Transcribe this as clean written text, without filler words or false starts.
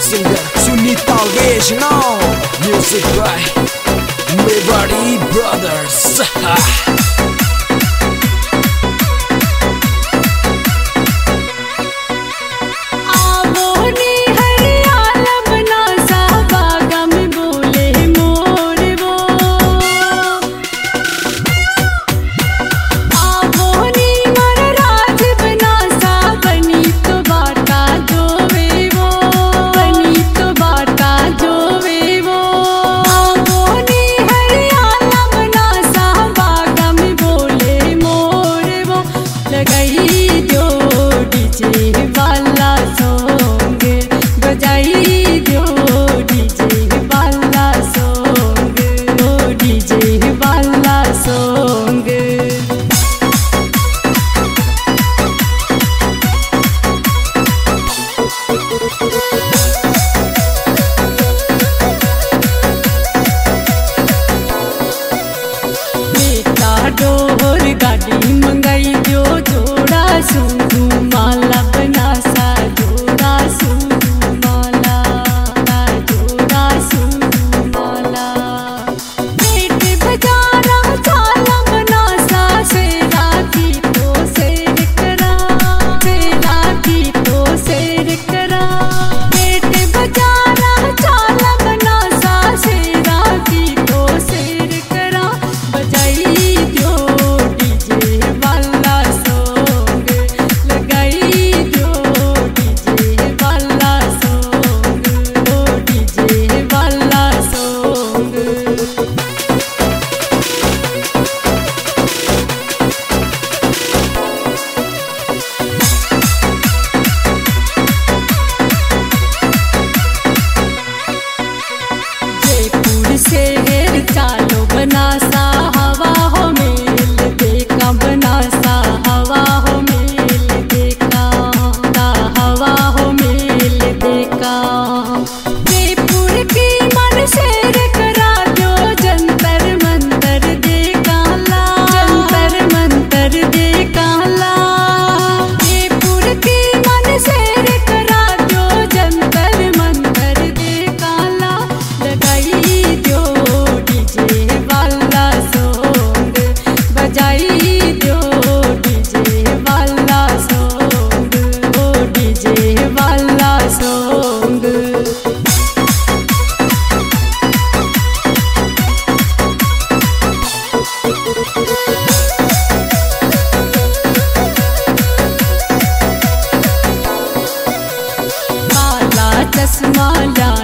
singer Sunita Vaishnav. Music by Mewari Brothers. डोर गाड़ी मंगाई जो जोड़ा सुंदू माला बना सा जोड़ा सुंदू माला जोड़ा सुंदू माला पेट बजारा चाला बना सा सेरा की तो शेर करा सेरा की तो शेर करा पेट बजारा चाला बना सा सेरा की तो शेर करा बजाई शेर चालो बना सा हवा हो मेल देखा बना सा हवा हो मेल देखा हवा हो मेल देखा जयपुर की मन शेर करा दो जंतर मंतर देखा ला जंतर मंतर देखा ला जयपुर की मन शेर करा दो जंतर मंतर देखा ला लगाई चश्मा ला